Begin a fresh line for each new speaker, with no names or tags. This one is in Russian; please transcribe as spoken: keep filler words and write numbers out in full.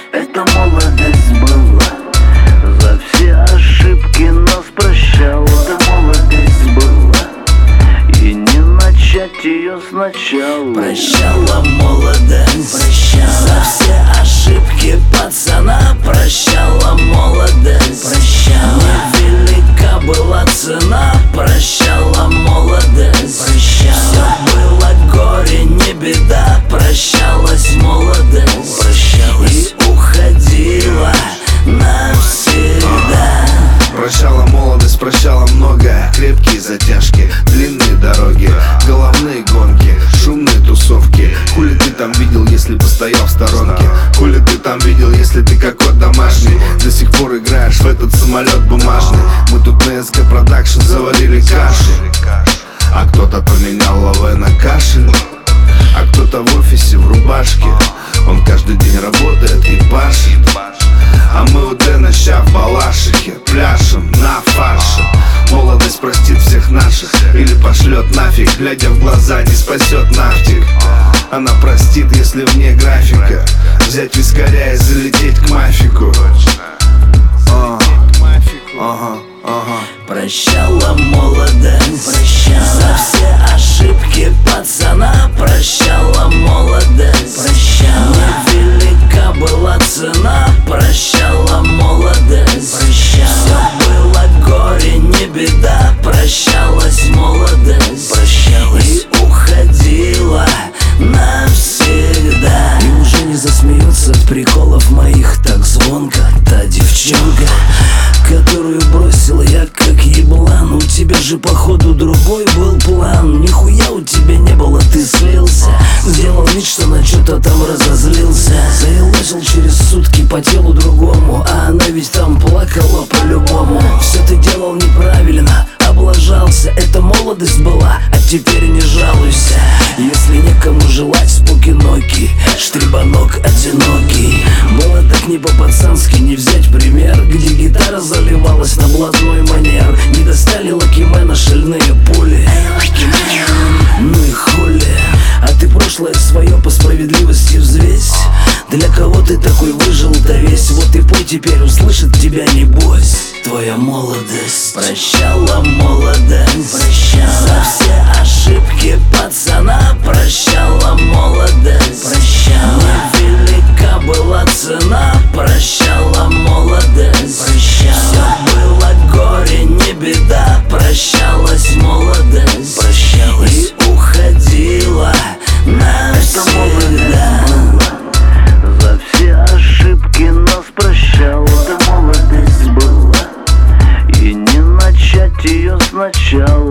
Это молодость была, за все ошибки нас прощала. Это молодость была, и не начать ее сначала.
Прощала молодость, прощала за все ошибки пацана. Прощала молодость, прощала, невелика была цена. Прощала молодость, прощала, все было горе, не беда. Прощалась молодость, прощалась и уходила навсегда.
Прощала молодость, прощала многое. Крепкие затяжки, длинные дороги, головные гонки, шумные тусовки. Хули ты там видел, если постоял в сторонке? Хули ты там видел, если ты как кот домашний? До сих пор играешь в этот самолет бумажный. Мы тут на СК Продакшн заварили каши, а кто-то поменял лавэ на кашель, а кто-то в офисе в рубашке. Он каждый день работает и пашет, а мы у Дэна ща в Балашихе пляшем на фарше. Молодость простит всех наших или пошлет нафиг, глядя в глаза не спасет нафтик. Она простит, если вне графика взять вискаря и залететь к мафику. А, ага, ага.
Прощала молодость, прощала за все ошибки пацана. Прощала молодость, прощала, невелика была цена. Прощала молодость, прощала, все было горе, не беда. Прощалась молодость, прощалась и уходила навсегда. И уже не засмеется от приколов моих так звонко та девчонка, которую бросил я как еблан. У тебя же походу другой был план. Нихуя у тебя не было, ты слился. Сделал вид, что на что-то там разозлился. Заелозил через сутки по телу другому, а она ведь там плакала по-любому. Все ты делал неправильно, облажался. Это молодость была, а теперь не жалуйся. Если некому желать спокиноки, штрибанок одинокий. Было так не по-пацански, не взять пример, где гитара заливалась на блатной манер. Не достали Лакимена шальные пули. Ну и хули, а ты прошлое свое по справедливости взвесь. Для кого ты такой выжил-то весь? Вот и пой теперь, услышит тебя небось твоя молодость. Прощала молодость, прощала за все ошибки пацана. Прощала молодость, прощала, невелика была цена. Прощала молодость, прощала, все было горе, не беда. Прощалась молодость, прощалась и уходила навсегда.
За все ошибки нас прощала. Это молодость была, и не начать ее сначала.